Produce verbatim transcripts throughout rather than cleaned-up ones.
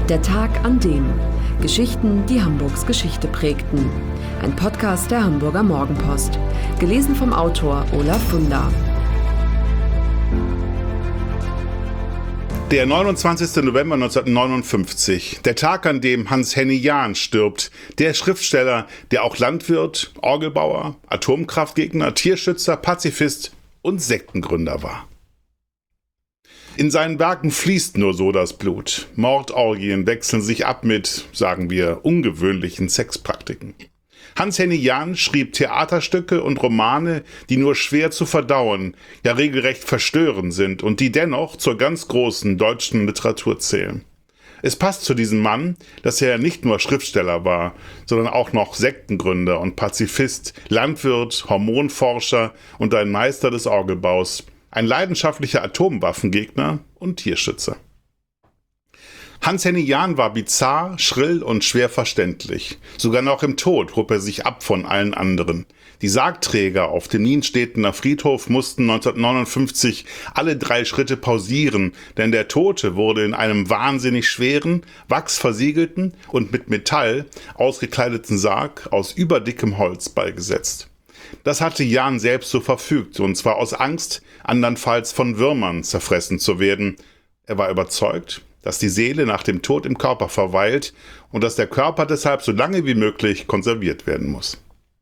Der Tag an dem. Geschichten, die Hamburgs Geschichte prägten. Ein Podcast der Hamburger Morgenpost. Gelesen vom Autor Olaf Funder. Der neunundzwanzigster November neunzehnhundertneunundfünfzig, der Tag, an dem Hans-Henny Jahn stirbt, der Schriftsteller, der auch Landwirt, Orgelbauer, Atomkraftgegner, Tierschützer, Pazifist und Sektengründer war. In seinen Werken fließt nur so das Blut. Mordorgien wechseln sich ab mit, sagen wir, ungewöhnlichen Sexpraktiken. Hans-Henny Jahn schrieb Theaterstücke und Romane, die nur schwer zu verdauen, ja regelrecht verstörend sind und die dennoch zur ganz großen deutschen Literatur zählen. Es passt zu diesem Mann, dass er nicht nur Schriftsteller war, sondern auch noch Sektengründer und Pazifist, Landwirt, Hormonforscher und ein Meister des Orgelbaus, ein leidenschaftlicher Atomwaffengegner und Tierschützer. Hans-Henny Jahn war bizarr, schrill und schwer verständlich. Sogar noch im Tod hob er sich ab von allen anderen. Die Sargträger auf dem Nienstedtener Friedhof mussten neunzehnhundertneunundfünfzig alle drei Schritte pausieren, denn der Tote wurde in einem wahnsinnig schweren, wachsversiegelten und mit Metall ausgekleideten Sarg aus überdickem Holz beigesetzt. Das hatte Jahn selbst so verfügt, und zwar aus Angst, andernfalls von Würmern zerfressen zu werden. Er war überzeugt, dass die Seele nach dem Tod im Körper verweilt und dass der Körper deshalb so lange wie möglich konserviert werden muss.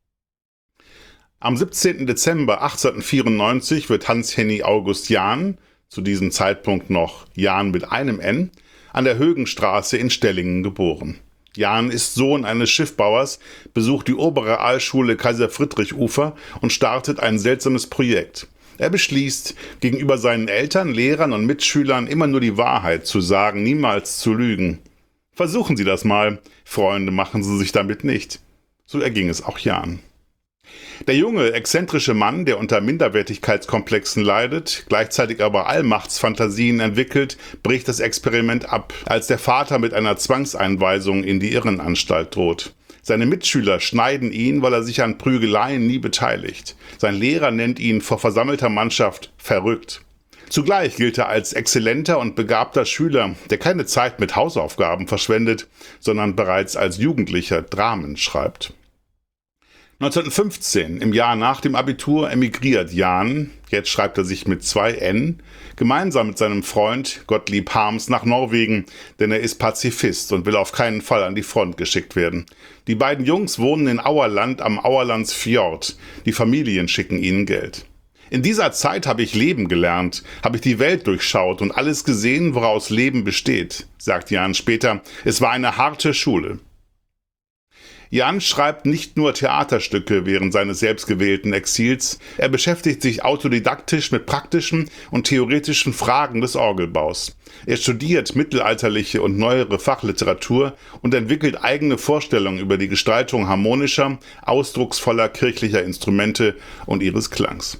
Am siebzehnten Dezember achtzehnhundertvierundneunzig wird Hans-Henny August Jahn, zu diesem Zeitpunkt noch Jahn mit einem N, an der Högenstraße in Stellingen geboren. Jahn ist Sohn eines Schiffbauers, besucht die obere Aalschule Kaiser-Friedrich-Ufer und startet ein seltsames Projekt. Er beschließt, gegenüber seinen Eltern, Lehrern und Mitschülern immer nur die Wahrheit zu sagen, niemals zu lügen. Versuchen Sie das mal, Freunde, machen Sie sich damit nicht. So erging es auch Jahn. Der junge, exzentrische Mann, der unter Minderwertigkeitskomplexen leidet, gleichzeitig aber Allmachtsfantasien entwickelt, bricht das Experiment ab, als der Vater mit einer Zwangseinweisung in die Irrenanstalt droht. Seine Mitschüler schneiden ihn, weil er sich an Prügeleien nie beteiligt. Sein Lehrer nennt ihn vor versammelter Mannschaft verrückt. Zugleich gilt er als exzellenter und begabter Schüler, der keine Zeit mit Hausaufgaben verschwendet, sondern bereits als Jugendlicher Dramen schreibt. neunzehnhundertfünfzehn, im Jahr nach dem Abitur, emigriert Jahn, jetzt schreibt er sich mit zwei N, gemeinsam mit seinem Freund Gottlieb Harms nach Norwegen, denn er ist Pazifist und will auf keinen Fall an die Front geschickt werden. Die beiden Jungs wohnen in Auerland am Auerlandsfjord. Die Familien schicken ihnen Geld. In dieser Zeit habe ich leben gelernt, habe ich die Welt durchschaut und alles gesehen, woraus Leben besteht, sagt Jahn später. Es war eine harte Schule. Jahn schreibt nicht nur Theaterstücke während seines selbstgewählten Exils, er beschäftigt sich autodidaktisch mit praktischen und theoretischen Fragen des Orgelbaus. Er studiert mittelalterliche und neuere Fachliteratur und entwickelt eigene Vorstellungen über die Gestaltung harmonischer, ausdrucksvoller kirchlicher Instrumente und ihres Klangs.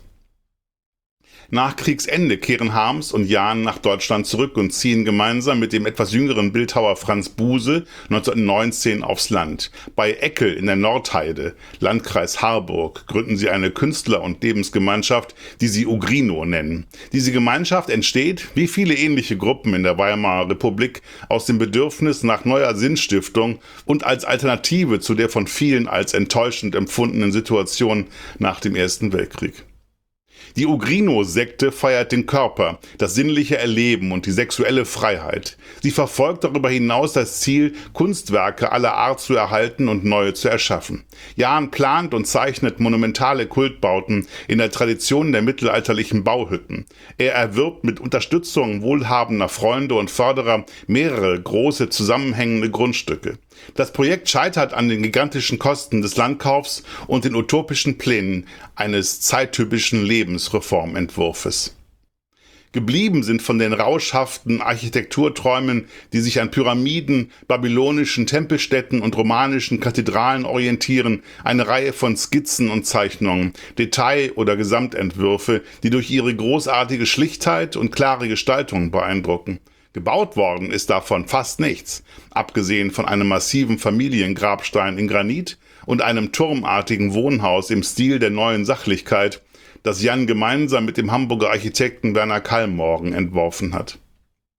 Nach Kriegsende kehren Harms und Jahn nach Deutschland zurück und ziehen gemeinsam mit dem etwas jüngeren Bildhauer Franz Buse neunzehnhundertneunzehn aufs Land. Bei Eckel in der Nordheide, Landkreis Harburg, gründen sie eine Künstler- und Lebensgemeinschaft, die sie Ugrino nennen. Diese Gemeinschaft entsteht, wie viele ähnliche Gruppen in der Weimarer Republik, aus dem Bedürfnis nach neuer Sinnstiftung und als Alternative zu der von vielen als enttäuschend empfundenen Situation nach dem Ersten Weltkrieg. Die Ugrino-Sekte feiert den Körper, das sinnliche Erleben und die sexuelle Freiheit. Sie verfolgt darüber hinaus das Ziel, Kunstwerke aller Art zu erhalten und neue zu erschaffen. Jahn plant und zeichnet monumentale Kultbauten in der Tradition der mittelalterlichen Bauhütten. Er erwirbt mit Unterstützung wohlhabender Freunde und Förderer mehrere große zusammenhängende Grundstücke. Das Projekt scheitert an den gigantischen Kosten des Landkaufs und den utopischen Plänen eines zeittypischen Lebensreformentwurfes. Geblieben sind von den rauschhaften Architekturträumen, die sich an Pyramiden, babylonischen Tempelstätten und romanischen Kathedralen orientieren, eine Reihe von Skizzen und Zeichnungen, Detail- oder Gesamtentwürfe, die durch ihre großartige Schlichtheit und klare Gestaltung beeindrucken. Gebaut worden ist davon fast nichts, abgesehen von einem massiven Familiengrabstein in Granit und einem turmartigen Wohnhaus im Stil der Neuen Sachlichkeit, das Jahn gemeinsam mit dem Hamburger Architekten Werner Kallmorgen entworfen hat.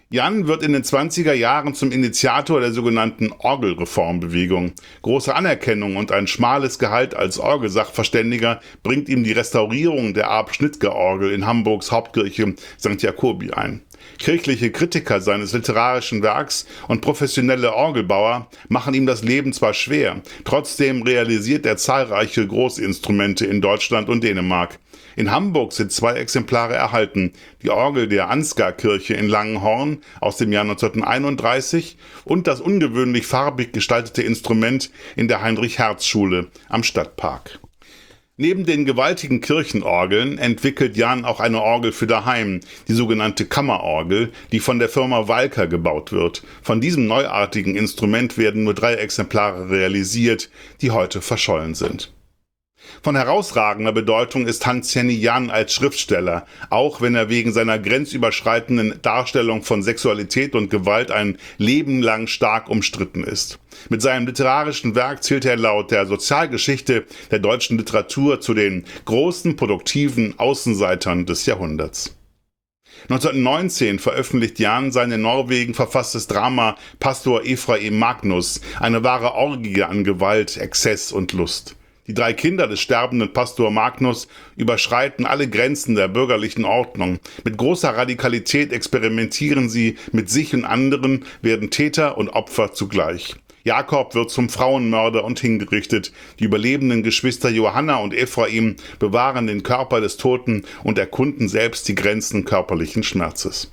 Jan wird in den zwanziger Jahren zum Initiator der sogenannten Orgelreformbewegung. Große Anerkennung und ein schmales Gehalt als Orgelsachverständiger bringt ihm die Restaurierung der Arp-Schnitger-Orgel in Hamburgs Hauptkirche Sankt Jakobi ein. Kirchliche Kritiker seines literarischen Werks und professionelle Orgelbauer machen ihm das Leben zwar schwer, trotzdem realisiert er zahlreiche Großinstrumente in Deutschland und Dänemark. In Hamburg sind zwei Exemplare erhalten, die Orgel der Ansgar-Kirche in Langenhorn aus dem Jahr neunzehnhunderteinunddreißig und das ungewöhnlich farbig gestaltete Instrument in der Heinrich-Hertz-Schule am Stadtpark. Neben den gewaltigen Kirchenorgeln entwickelt Jan auch eine Orgel für daheim, die sogenannte Kammerorgel, die von der Firma Walker gebaut wird. Von diesem neuartigen Instrument werden nur drei Exemplare realisiert, die heute verschollen sind. Von herausragender Bedeutung ist Hans-Henny Jan als Schriftsteller, auch wenn er wegen seiner grenzüberschreitenden Darstellung von Sexualität und Gewalt ein Leben lang stark umstritten ist. Mit seinem literarischen Werk zählt er laut der Sozialgeschichte der deutschen Literatur zu den großen, produktiven Außenseitern des Jahrhunderts. neunzehnhundertneunzehn veröffentlicht Jan sein in Norwegen verfasstes Drama Pastor Ephraim Magnus, eine wahre Orgie an Gewalt, Exzess und Lust. Die drei Kinder des sterbenden Pastor Magnus überschreiten alle Grenzen der bürgerlichen Ordnung. Mit großer Radikalität experimentieren sie mit sich und anderen, werden Täter und Opfer zugleich. Jakob wird zum Frauenmörder und hingerichtet. Die überlebenden Geschwister Johanna und Ephraim bewahren den Körper des Toten und erkunden selbst die Grenzen körperlichen Schmerzes.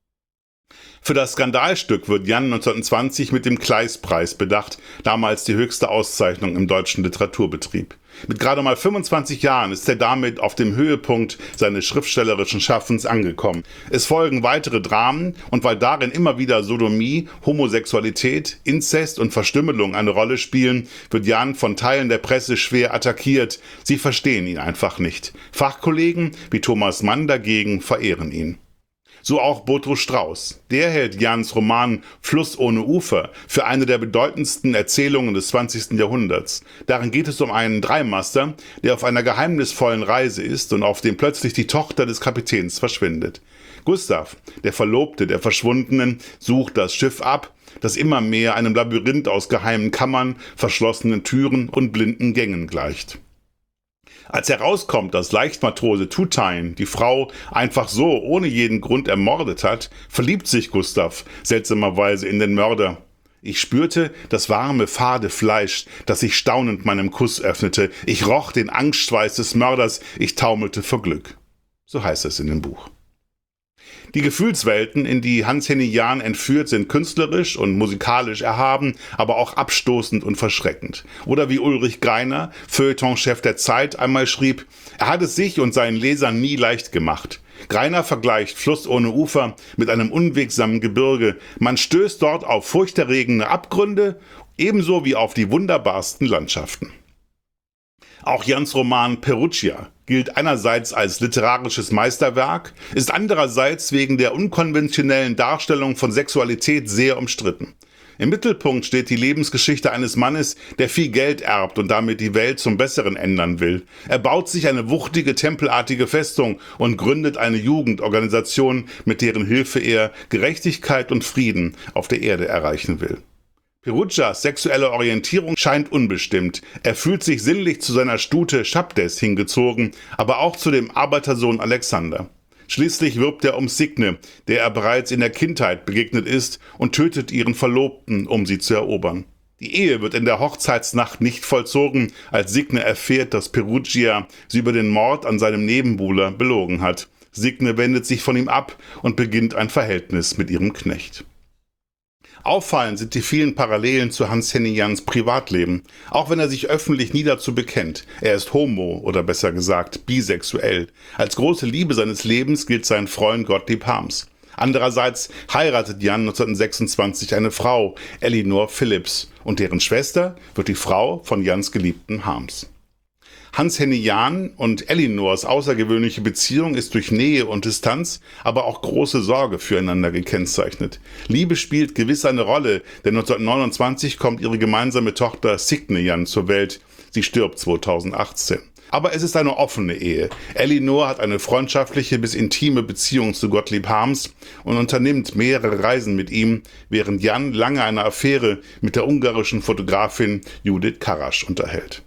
Für das Skandalstück wird Jan neunzehnhundertzwanzig mit dem Kleist-Preis bedacht, damals die höchste Auszeichnung im deutschen Literaturbetrieb. Mit gerade mal fünfundzwanzig Jahren ist er damit auf dem Höhepunkt seines schriftstellerischen Schaffens angekommen. Es folgen weitere Dramen, und weil darin immer wieder Sodomie, Homosexualität, Inzest und Verstümmelung eine Rolle spielen, wird Jan von Teilen der Presse schwer attackiert. Sie verstehen ihn einfach nicht. Fachkollegen wie Thomas Mann dagegen verehren ihn. So auch Boutros Strauß. Der hält Jans Roman Fluss ohne Ufer für eine der bedeutendsten Erzählungen des zwanzigsten Jahrhunderts. Darin geht es um einen Dreimaster, der auf einer geheimnisvollen Reise ist und auf dem plötzlich die Tochter des Kapitäns verschwindet. Gustav, der Verlobte der Verschwundenen, sucht das Schiff ab, das immer mehr einem Labyrinth aus geheimen Kammern, verschlossenen Türen und blinden Gängen gleicht. Als herauskommt, dass Leichtmatrose Tutein die Frau einfach so ohne jeden Grund ermordet hat, verliebt sich Gustav seltsamerweise in den Mörder. Ich spürte das warme, fade Fleisch, das sich staunend meinem Kuss öffnete. Ich roch den Angstschweiß des Mörders, ich taumelte vor Glück. So heißt es in dem Buch. Die Gefühlswelten, in die Hans-Henny Jan entführt, sind künstlerisch und musikalisch erhaben, aber auch abstoßend und verschreckend. Oder wie Ulrich Greiner, Feuilletonchef der Zeit, einmal schrieb, er hat es sich und seinen Lesern nie leicht gemacht. Greiner vergleicht Fluss ohne Ufer mit einem unwegsamen Gebirge. Man stößt dort auf furchterregende Abgründe, ebenso wie auf die wunderbarsten Landschaften. Auch Jans Roman Perugia gilt einerseits als literarisches Meisterwerk, ist andererseits wegen der unkonventionellen Darstellung von Sexualität sehr umstritten. Im Mittelpunkt steht die Lebensgeschichte eines Mannes, der viel Geld erbt und damit die Welt zum Besseren ändern will. Er baut sich eine wuchtige, tempelartige Festung und gründet eine Jugendorganisation, mit deren Hilfe er Gerechtigkeit und Frieden auf der Erde erreichen will. Perugias sexuelle Orientierung scheint unbestimmt. Er fühlt sich sinnlich zu seiner Stute Schabdes hingezogen, aber auch zu dem Arbeitersohn Alexander. Schließlich wirbt er um Signe, der er bereits in der Kindheit begegnet ist, und tötet ihren Verlobten, um sie zu erobern. Die Ehe wird in der Hochzeitsnacht nicht vollzogen, als Signe erfährt, dass Perugia sie über den Mord an seinem Nebenbuhler belogen hat. Signe wendet sich von ihm ab und beginnt ein Verhältnis mit ihrem Knecht. Auffallend sind die vielen Parallelen zu Hans-Henny Jans Privatleben, auch wenn er sich öffentlich nie dazu bekennt. Er ist homo oder besser gesagt bisexuell. Als große Liebe seines Lebens gilt sein Freund Gottlieb Harms. Andererseits heiratet Jan neunzehnhundertsechsundzwanzig eine Frau, Elinor Phillips, und deren Schwester wird die Frau von Jans geliebten Harms. Hans-Henny Jan und Elinors außergewöhnliche Beziehung ist durch Nähe und Distanz, aber auch große Sorge füreinander gekennzeichnet. Liebe spielt gewiss eine Rolle, denn neunzehnhundertneunundzwanzig kommt ihre gemeinsame Tochter Signe Jan zur Welt. Sie stirbt zweitausendachtzehn. Aber es ist eine offene Ehe. Elinor hat eine freundschaftliche bis intime Beziehung zu Gottlieb Harms und unternimmt mehrere Reisen mit ihm, während Jan lange eine Affäre mit der ungarischen Fotografin Judith Karasch unterhält.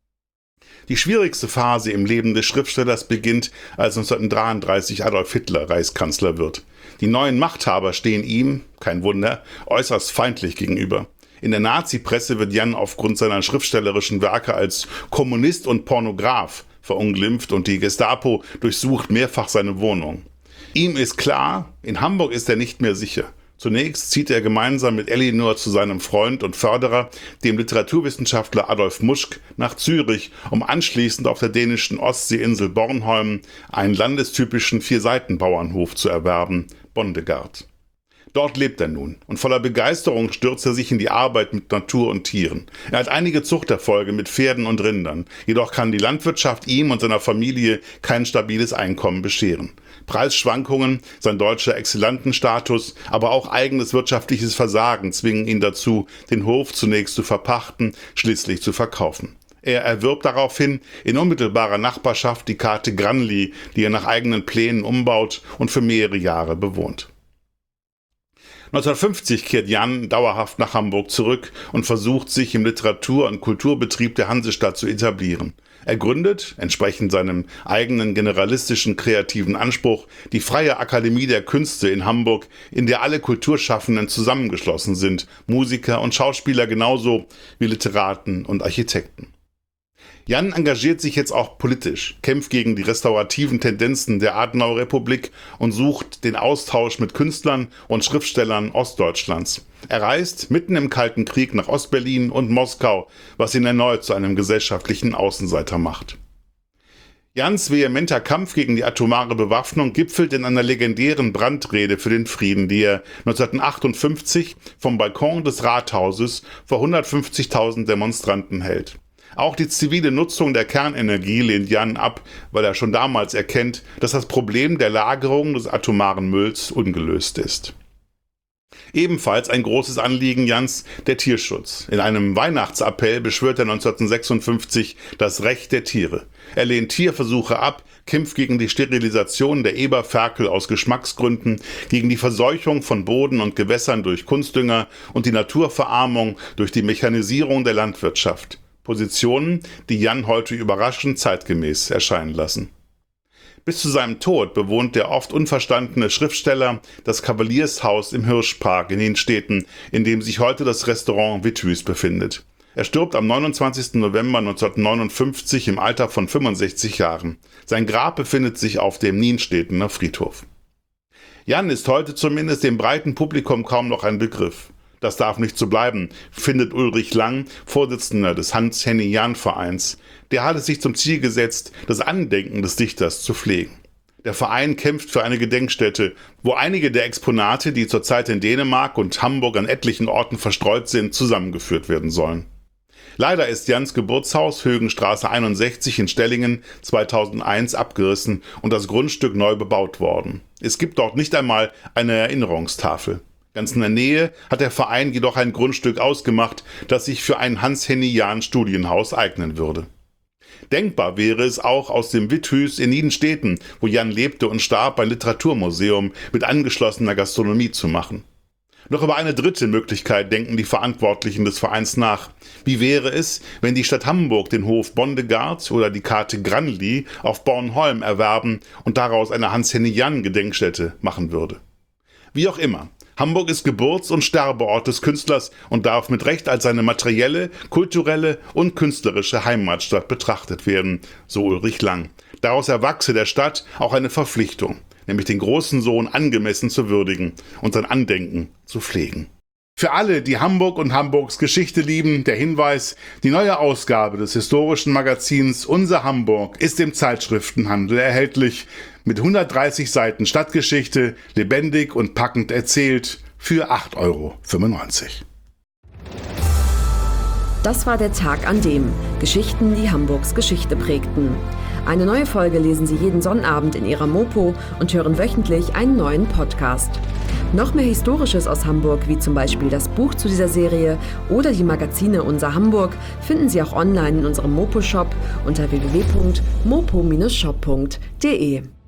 Die schwierigste Phase im Leben des Schriftstellers beginnt, als neunzehnhundertdreiunddreißig Adolf Hitler Reichskanzler wird. Die neuen Machthaber stehen ihm, kein Wunder, äußerst feindlich gegenüber. In der Nazi-Presse wird Jan aufgrund seiner schriftstellerischen Werke als Kommunist und Pornograf verunglimpft und die Gestapo durchsucht mehrfach seine Wohnung. Ihm ist klar, in Hamburg ist er nicht mehr sicher. Zunächst zieht er gemeinsam mit Elinor zu seinem Freund und Förderer, dem Literaturwissenschaftler Adolf Muschk, nach Zürich, um anschließend auf der dänischen Ostseeinsel Bornholm einen landestypischen Vier-Seiten-Bauernhof zu erwerben, Bondegard. Dort lebt er nun und voller Begeisterung stürzt er sich in die Arbeit mit Natur und Tieren. Er hat einige Zuchterfolge mit Pferden und Rindern, jedoch kann die Landwirtschaft ihm und seiner Familie kein stabiles Einkommen bescheren. Preisschwankungen, sein deutscher Exzellenten-Status, aber auch eigenes wirtschaftliches Versagen zwingen ihn dazu, den Hof zunächst zu verpachten, schließlich zu verkaufen. Er erwirbt daraufhin in unmittelbarer Nachbarschaft die Kate Granly, die er nach eigenen Plänen umbaut und für mehrere Jahre bewohnt. neunzehnhundertfünfzig kehrt Jan dauerhaft nach Hamburg zurück und versucht, sich im Literatur- und Kulturbetrieb der Hansestadt zu etablieren. Er gründet, entsprechend seinem eigenen generalistischen kreativen Anspruch, die Freie Akademie der Künste in Hamburg, in der alle Kulturschaffenden zusammengeschlossen sind, Musiker und Schauspieler genauso wie Literaten und Architekten. Jan engagiert sich jetzt auch politisch, kämpft gegen die restaurativen Tendenzen der Adenauer-Republik und sucht den Austausch mit Künstlern und Schriftstellern Ostdeutschlands. Er reist mitten im Kalten Krieg nach Ostberlin und Moskau, was ihn erneut zu einem gesellschaftlichen Außenseiter macht. Jans vehementer Kampf gegen die atomare Bewaffnung gipfelt in einer legendären Brandrede für den Frieden, die er neunzehnhundertachtundfünfzig vom Balkon des Rathauses vor hundertfünfzigtausend Demonstranten hält. Auch die zivile Nutzung der Kernenergie lehnt Jan ab, weil er schon damals erkennt, dass das Problem der Lagerung des atomaren Mülls ungelöst ist. Ebenfalls ein großes Anliegen Jans, der Tierschutz. In einem Weihnachtsappell beschwört er neunzehnhundertsechsundfünfzig das Recht der Tiere. Er lehnt Tierversuche ab, kämpft gegen die Sterilisation der Eberferkel aus Geschmacksgründen, gegen die Verseuchung von Boden und Gewässern durch Kunstdünger und die Naturverarmung durch die Mechanisierung der Landwirtschaft. Positionen, die Jan heute überraschend zeitgemäß erscheinen lassen. Bis zu seinem Tod bewohnt der oft unverstandene Schriftsteller das Kavaliershaus im Hirschpark in Nienstädten, in dem sich heute das Restaurant Withus befindet. Er stirbt am neunundzwanzigsten November neunzehnhundertneunundfünfzig im Alter von fünfundsechzig Jahren. Sein Grab befindet sich auf dem Nienstädtener Friedhof. Jan ist heute zumindest dem breiten Publikum kaum noch ein Begriff. Das darf nicht so bleiben, findet Ulrich Lang, Vorsitzender des Hans-Henny-Jahn-Vereins. Der hat es sich zum Ziel gesetzt, das Andenken des Dichters zu pflegen. Der Verein kämpft für eine Gedenkstätte, wo einige der Exponate, die zurzeit in Dänemark und Hamburg an etlichen Orten verstreut sind, zusammengeführt werden sollen. Leider ist Jans Geburtshaus Högenstraße einundsechzig in Stellingen zweitausendeins abgerissen und das Grundstück neu bebaut worden. Es gibt dort nicht einmal eine Erinnerungstafel. Ganz in der Nähe hat der Verein jedoch ein Grundstück ausgemacht, das sich für ein Hans-Henny-Jahn-Studienhaus eignen würde. Denkbar wäre es auch, aus dem Withus in Nienstädten, wo Jan lebte und starb, ein Literaturmuseum mit angeschlossener Gastronomie zu machen. Noch über eine dritte Möglichkeit denken die Verantwortlichen des Vereins nach. Wie wäre es, wenn die Stadt Hamburg den Hof Bondegard oder die Kate Granly auf Bornholm erwerben und daraus eine Hans-Henny-Jahn-Gedenkstätte machen würde? Wie auch immer. Hamburg ist Geburts- und Sterbeort des Künstlers und darf mit Recht als seine materielle, kulturelle und künstlerische Heimatstadt betrachtet werden, so Ulrich Lang. Daraus erwachse der Stadt auch eine Verpflichtung, nämlich den großen Sohn angemessen zu würdigen und sein Andenken zu pflegen. Für alle, die Hamburg und Hamburgs Geschichte lieben, der Hinweis: Die neue Ausgabe des historischen Magazins Unser Hamburg ist im Zeitschriftenhandel erhältlich, mit hundertdreißig Seiten Stadtgeschichte, lebendig und packend erzählt, für acht Euro fünfundneunzig. Das war der Tag an dem Geschichten, die Hamburgs Geschichte prägten. Eine neue Folge lesen Sie jeden Sonnabend in Ihrer Mopo und hören wöchentlich einen neuen Podcast. Noch mehr Historisches aus Hamburg, wie zum Beispiel das Buch zu dieser Serie oder die Magazine Unser Hamburg, finden Sie auch online in unserem Mopo-Shop unter w w w punkt mopo Bindestrich shop punkt de.